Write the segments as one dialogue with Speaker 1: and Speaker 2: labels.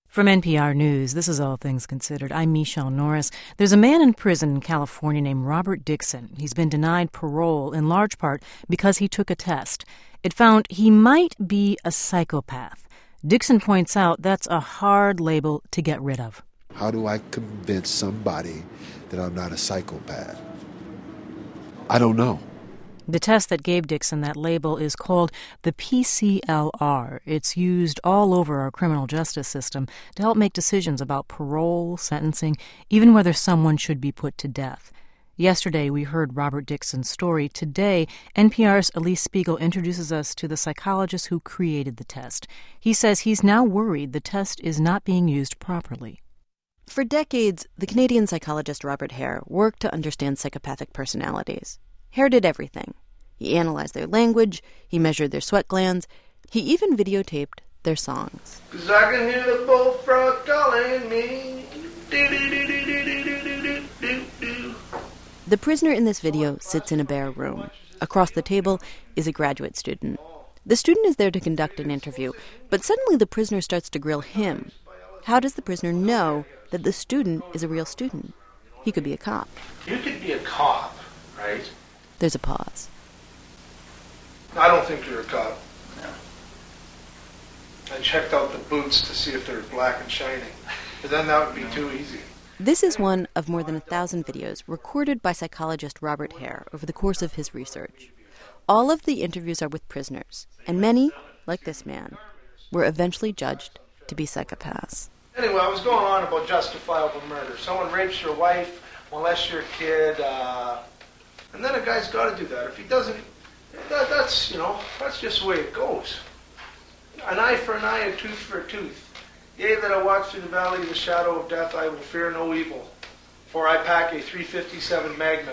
Speaker 1: From NPR News, this is All Things Considered. I'm Michelle Norris. There's a man in prison in California named Robert Dixon. He's been denied parole in large part because he took a test. It found he might be a psychopath. Dixon points out that's a hard label to get rid of.
Speaker 2: How do I convince somebody that I'm not a psychopath? I don't know.
Speaker 1: The test that gave Dixon that label is called the PCLR. It's used all over our criminal justice system to help make decisions about parole, sentencing, even whether someone should be put to death. Yesterday, we heard Robert Dixon's story. Today, NPR's Elise Spiegel introduces us to the psychologist who created the test. He says he's now worried the test is not being used properly.
Speaker 3: For decades, the Canadian psychologist Robert Hare worked to understand psychopathic personalities. Hare did everything. He analyzed their language, he measured their sweat glands, he even videotaped their songs.
Speaker 4: 'Cause I can hear the bullfrog calling me.
Speaker 3: The prisoner in this video sits in a bare room. Across the table is a graduate student. The student is there to conduct an interview, but suddenly the prisoner starts to grill him. How does the prisoner know that the student is a real student? He could be a cop.
Speaker 4: You could be a cop, right?
Speaker 3: There's a pause.
Speaker 4: I don't think you're a cop. No. I checked out the boots to see if they're black and shining, but then that would be too easy.
Speaker 3: This is one of more than 1,000 videos recorded by psychologist Robert Hare over the course of his research. All of the interviews are with prisoners, and many, like this man, were eventually judged to be psychopaths.
Speaker 4: Anyway, I was going on about justifiable murder. Someone rapes your wife, molests your kid, and then a guy's got to do that. If he doesn't, that's just the way it goes. An eye for an eye, a tooth for a tooth. Yea, that I walk through the valley of the shadow of death, I will fear no evil, for I pack a .357 Magnum.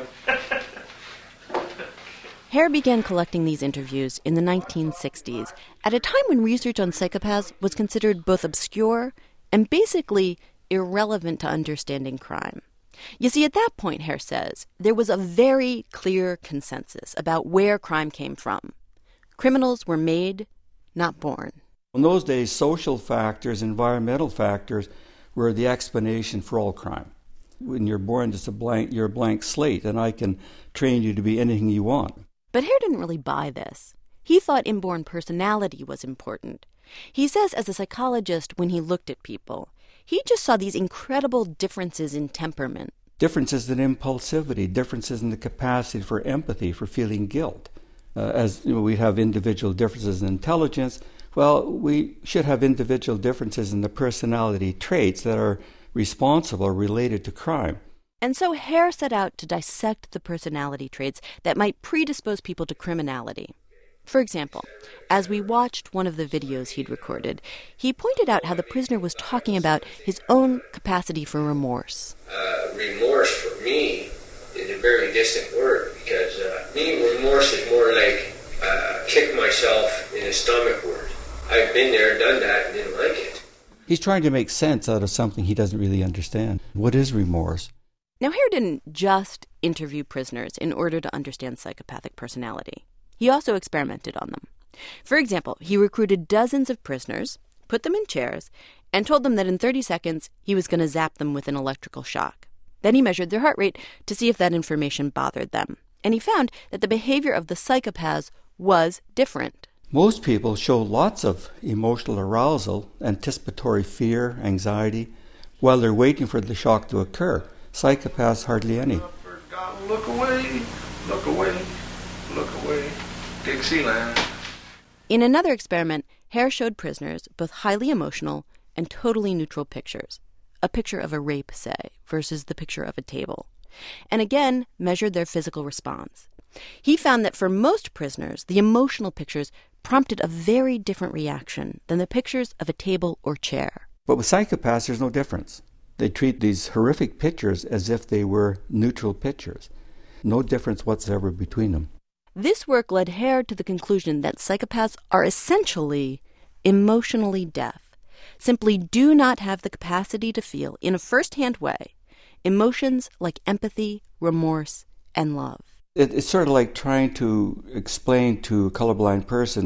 Speaker 3: Hare began collecting these interviews in the 1960s, at a time when research on psychopaths was considered both obscure and basically irrelevant to understanding crime. You see, at that point, Hare says, there was a very clear consensus about where crime came from. Criminals were made, not born.
Speaker 5: In those days, social factors, environmental factors were the explanation for all crime. When you're born, you're a blank slate, and I can train you to be anything you want.
Speaker 3: But Hare didn't really buy this. He thought inborn personality was important. He says, as a psychologist, when he looked at people, he just saw these incredible differences in temperament.
Speaker 5: Differences in impulsivity, differences in the capacity for empathy, for feeling guilt. As you know, we have individual differences in intelligence, well, we should have individual differences in the personality traits that are responsible or related to crime.
Speaker 3: And so Hare set out to dissect the personality traits that might predispose people to criminality. For example, as we watched one of the videos he'd recorded, he pointed out how the prisoner was talking about his own capacity for remorse.
Speaker 6: Remorse for me is a very distant word because remorse is more like kick myself in the stomach word. I've been there, done that, and didn't like it.
Speaker 5: He's trying to make sense out of something he doesn't really understand. What is remorse?
Speaker 3: Now, Hare didn't just interview prisoners in order to understand psychopathic personality. He also experimented on them. For example, he recruited dozens of prisoners, put them in chairs, and told them that in 30 seconds he was going to zap them with an electrical shock. Then he measured their heart rate to see if that information bothered them. And he found that the behavior of the psychopaths was different.
Speaker 5: Most people show lots of emotional arousal, anticipatory fear, anxiety, while they're waiting for the shock to occur. Psychopaths, hardly any.
Speaker 4: Look away, look away, look away. Dixieland.
Speaker 3: In another experiment, Hare showed prisoners both highly emotional and totally neutral pictures. A picture of a rape, say, versus the picture of a table. And again, measured their physical response. He found that for most prisoners, the emotional pictures prompted a very different reaction than the pictures of a table or chair.
Speaker 5: But with psychopaths, there's no difference. They treat these horrific pictures as if they were neutral pictures. No difference whatsoever between them.
Speaker 3: This work led Hare to the conclusion that psychopaths are essentially emotionally deaf, simply do not have the capacity to feel, in a first-hand way, emotions like empathy, remorse, and love.
Speaker 5: It's sort of like trying to explain to a colorblind person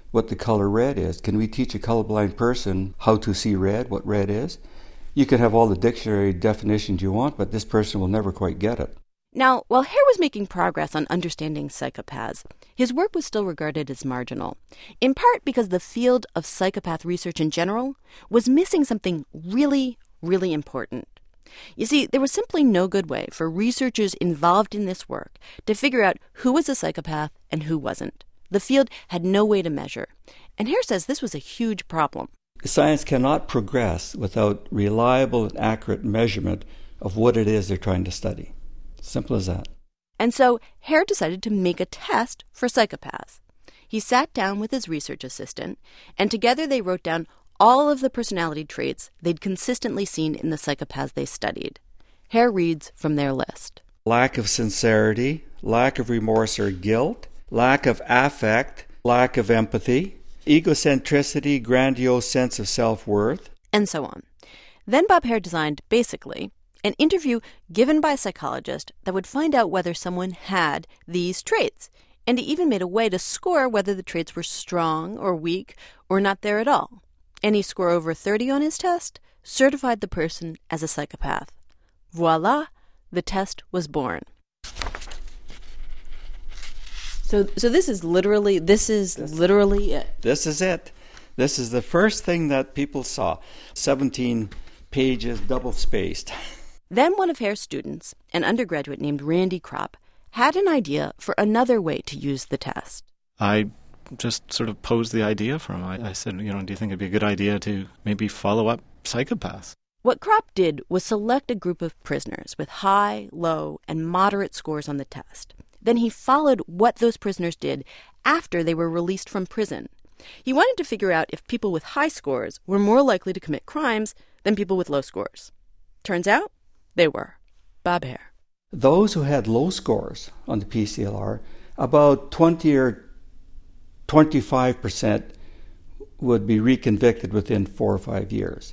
Speaker 5: what the color red is. Can we teach a colorblind person how to see red, what red is? You can have all the dictionary definitions you want, but this person will never quite get it.
Speaker 3: Now, while Hare was making progress on understanding psychopaths, his work was still regarded as marginal, in part because the field of psychopath research in general was missing something really, really important. You see, there was simply no good way for researchers involved in this work to figure out who was a psychopath and who wasn't. The field had no way to measure, and Hare says this was a huge problem.
Speaker 5: Science cannot progress without reliable and accurate measurement of what it is they're trying to study. Simple as that.
Speaker 3: And so Hare decided to make a test for psychopaths. He sat down with his research assistant, and together they wrote down all of the personality traits they'd consistently seen in the psychopaths they studied. Hare reads from their list.
Speaker 5: Lack of sincerity, lack of remorse or guilt, lack of affect, lack of empathy, egocentricity, grandiose sense of self-worth,
Speaker 3: and so on. Then Bob Hare designed, basically, an interview given by a psychologist that would find out whether someone had these traits. And he even made a way to score whether the traits were strong or weak or not there at all. Any score over 30 on his test certified the person as a psychopath. Voila, the test was born. So this is literally it.
Speaker 5: This is it. This is the first thing that people saw. 17 pages, double-spaced.
Speaker 3: Then one of Hare's students, an undergraduate named Randy Kropp, had an idea for another way to use the test.
Speaker 7: I just sort of posed the idea for him. I said, do you think it'd be a good idea to maybe follow up psychopaths?
Speaker 3: What Kropp did was select a group of prisoners with high, low, and moderate scores on the test. Then he followed what those prisoners did after they were released from prison. He wanted to figure out if people with high scores were more likely to commit crimes than people with low scores. Turns out, they were. Bob Hare.
Speaker 5: Those who had low scores on the PCLR, about 20 or 25% would be reconvicted within 4 or 5 years.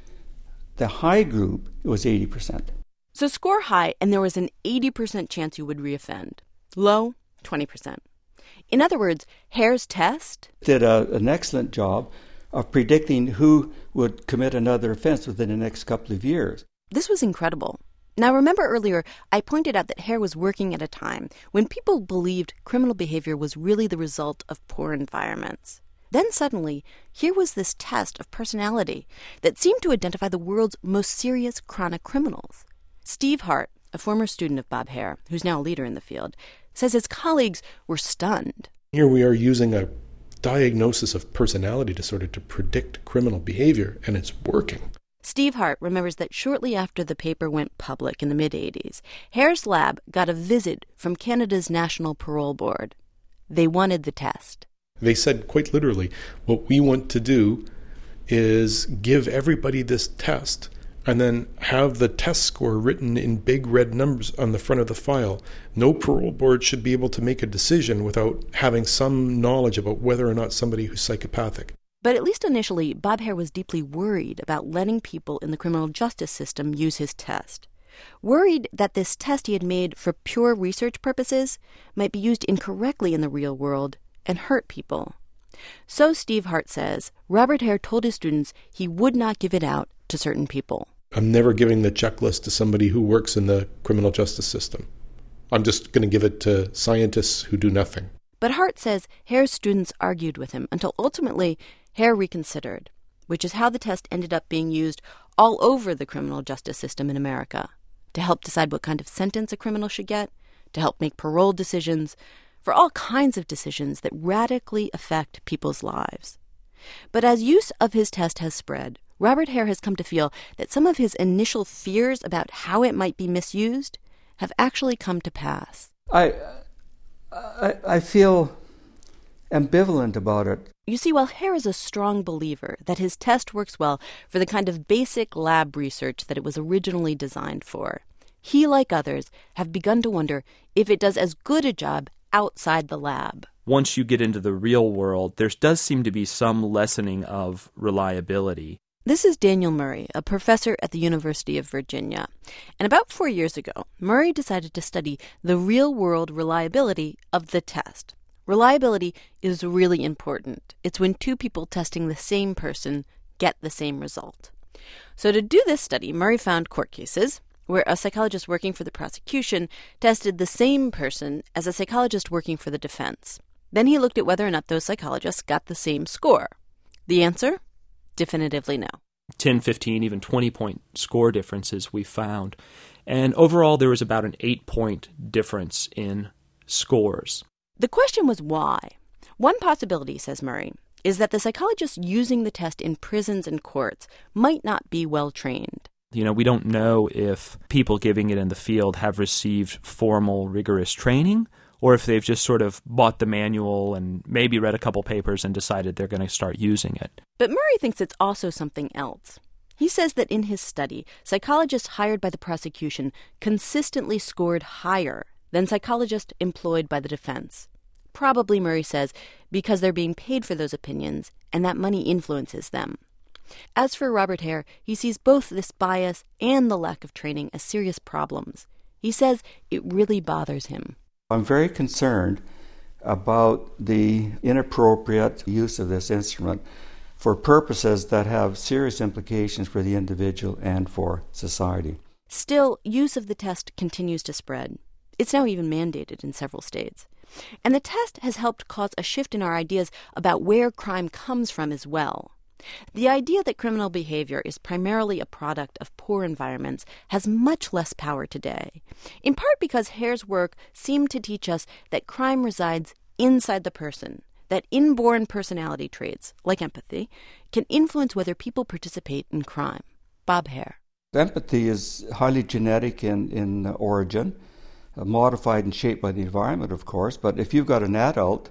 Speaker 5: The high group was 80%.
Speaker 3: So score high, and there was an 80% chance you would reoffend. Low, 20%. In other words, Hare's test
Speaker 5: did an excellent job of predicting who would commit another offense within the next couple of years.
Speaker 3: This was incredible. Now, remember earlier, I pointed out that Hare was working at a time when people believed criminal behavior was really the result of poor environments. Then suddenly, here was this test of personality that seemed to identify the world's most serious chronic criminals. Steve Hart, a former student of Bob Hare, who's now a leader in the field, says his colleagues were stunned.
Speaker 8: Here we are using a diagnosis of personality disorder to predict criminal behavior, and it's working.
Speaker 3: Steve Hart remembers that shortly after the paper went public in the mid-'80s, Hare's lab got a visit from Canada's National Parole Board. They wanted the test.
Speaker 8: They said quite literally, what we want to do is give everybody this test and then have the test score written in big red numbers on the front of the file. No parole board should be able to make a decision without having some knowledge about whether or not somebody who's psychopathic.
Speaker 3: But at least initially, Bob Hare was deeply worried about letting people in the criminal justice system use his test. Worried that this test he had made for pure research purposes might be used incorrectly in the real world and hurt people. So Steve Hart says Robert Hare told his students he would not give it out to certain people.
Speaker 8: I'm never giving the checklist to somebody who works in the criminal justice system. I'm just going to give it to scientists who do nothing.
Speaker 3: But Hart says Hare's students argued with him until ultimately Hare reconsidered, which is how the test ended up being used all over the criminal justice system in America, to help decide what kind of sentence a criminal should get, to help make parole decisions, for all kinds of decisions that radically affect people's lives. But as use of his test has spread, Robert Hare has come to feel that some of his initial fears about how it might be misused have actually come to pass.
Speaker 5: I feel ambivalent about it.
Speaker 3: You see, while Hare is a strong believer that his test works well for the kind of basic lab research that it was originally designed for, he, like others, have begun to wonder if it does as good a job outside the lab.
Speaker 9: Once you get into the real world, there does seem to be some lessening of reliability.
Speaker 3: This is Daniel Murray, a professor at the University of Virginia. And about 4 years ago, Murray decided to study the real-world reliability of the test, Reliability is really important. It's when two people testing the same person get the same result. So to do this study, Murray found court cases where a psychologist working for the prosecution tested the same person as a psychologist working for the defense. Then he looked at whether or not those psychologists got the same score. The answer? Definitively no.
Speaker 9: 10, 15, even 20-point score differences we found. And overall, there was about an 8-point difference in scores.
Speaker 3: The question was why. One possibility, says Murray, is that the psychologists using the test in prisons and courts might not be well trained.
Speaker 9: We don't know if people giving it in the field have received formal, rigorous training, or if they've just sort of bought the manual and maybe read a couple papers and decided they're going to start using it.
Speaker 3: But Murray thinks it's also something else. He says that in his study, psychologists hired by the prosecution consistently scored higher than psychologists employed by the defense. Probably, Murray says, because they're being paid for those opinions and that money influences them. As for Robert Hare, he sees both this bias and the lack of training as serious problems. He says it really bothers him.
Speaker 5: I'm very concerned about the inappropriate use of this instrument for purposes that have serious implications for the individual and for society.
Speaker 3: Still, use of the test continues to spread. It's now even mandated in several states. And the test has helped cause a shift in our ideas about where crime comes from as well. The idea that criminal behavior is primarily a product of poor environments has much less power today, in part because Hare's work seemed to teach us that crime resides inside the person, that inborn personality traits, like empathy, can influence whether people participate in crime. Bob Hare.
Speaker 5: Empathy is highly genetic in origin, modified and shaped by the environment, of course, but if you've got an adult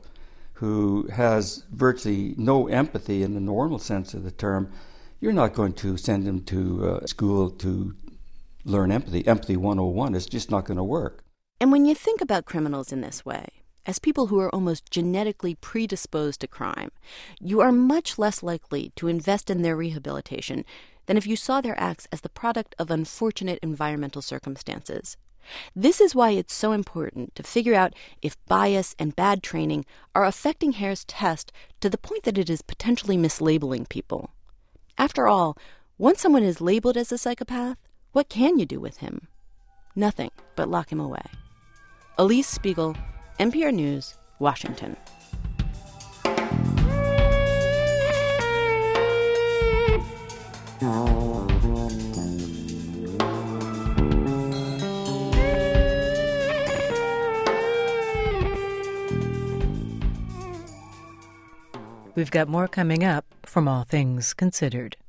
Speaker 5: who has virtually no empathy in the normal sense of the term, you're not going to send him to school to learn empathy. Empathy 101 is just not going to work.
Speaker 3: And when you think about criminals in this way, as people who are almost genetically predisposed to crime, you are much less likely to invest in their rehabilitation than if you saw their acts as the product of unfortunate environmental circumstances. This is why it's so important to figure out if bias and bad training are affecting Hare's test to the point that it is potentially mislabeling people. After all, once someone is labeled as a psychopath, what can you do with him? Nothing but lock him away. Elise Spiegel, NPR News, Washington.
Speaker 1: We've got more coming up from All Things Considered.